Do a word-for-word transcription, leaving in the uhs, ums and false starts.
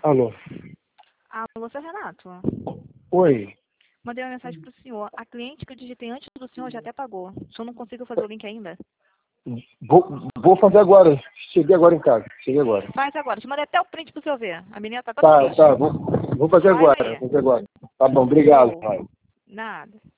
Alô? Alô, seu Renato. Oi. Mandei uma mensagem pro senhor. A cliente que eu digitei antes do senhor já até pagou. O senhor não conseguiu fazer o link ainda? Vou, vou fazer agora. Cheguei agora em casa. Cheguei agora. Faz agora. Te mandei até o print pro senhor ver. A menina tá toda Tá, triste. tá. Vou, vou fazer Faz agora. aí. Vou fazer agora. Tá bom, obrigado, Show. pai. Nada.